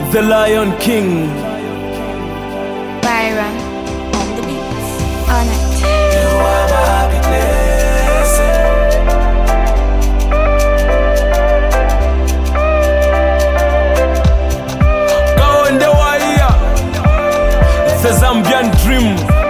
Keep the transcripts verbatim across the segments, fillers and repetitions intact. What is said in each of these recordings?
The Lion King. Byron on the beats. On it. You are my happiness. Go in the wire. It's a Zambian dream.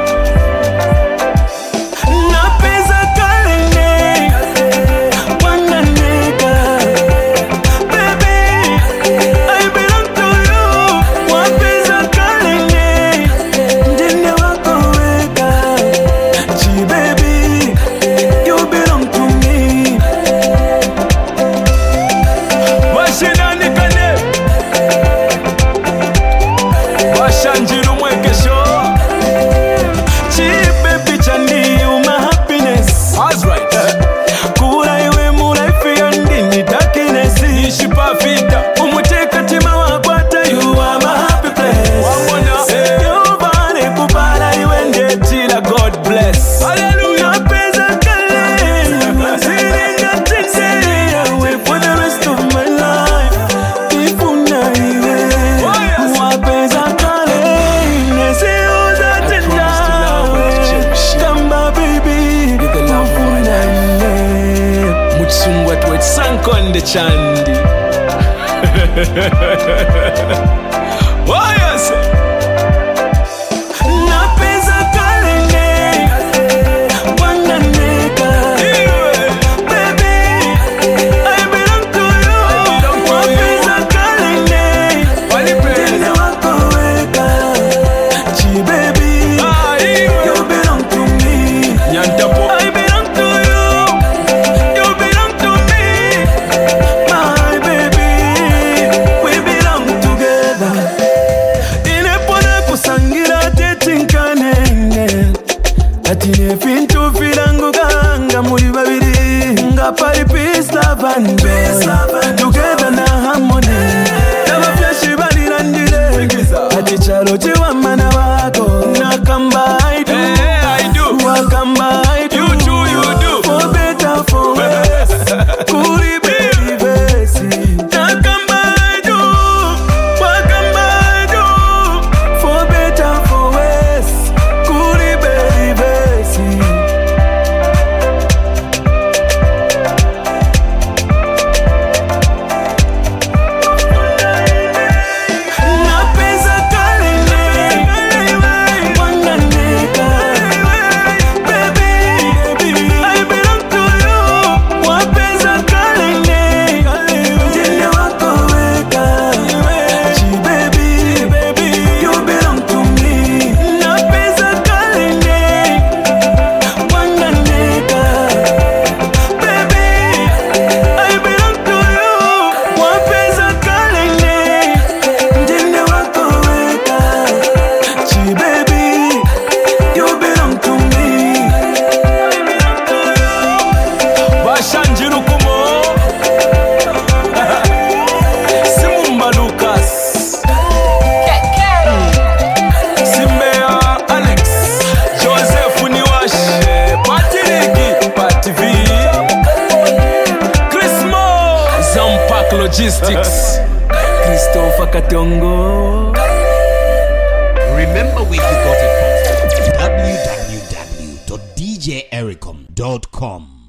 Konde Chandi. Oh yes. Napeza kalene wanga neka. Baby, I belong to you. Napeza kalene tende wako weka. Chi baby, you belong to me. Nyantapo. I belong to you. You belong to me. My baby, we belong together. Inepona kusangira tetinkanene. Atine fintu filangu ganga muri babiri. Nga pari peace love and joy. Together na harmony. Naba fyashi balirandile. Ati chalo chiwa mana wako. Nakamba I do. I do. Wakamba I do. You do, you do. For better, for worse. Kuri baby besi. Nakamba I do. Wakamba I do. For better, for worse. Kuri baby besi. Napeza kalene wanga neka. Baby, I belong to you. Wapeza kalene tende wako weka. Chi baby, you belong to me. Napeza kalene wanga neka. Baby, I belong to you. Wapeza kalene tende wako weka. Chi baby, you belong to me. Bashanjiru kumo Simumba Lucas Simbea Alex Joseph Niwash Patiriki Pativi Chrismo Zampak Logistics Christopher Katongo. Remember where you got it from. w w w dot d j ericom dot com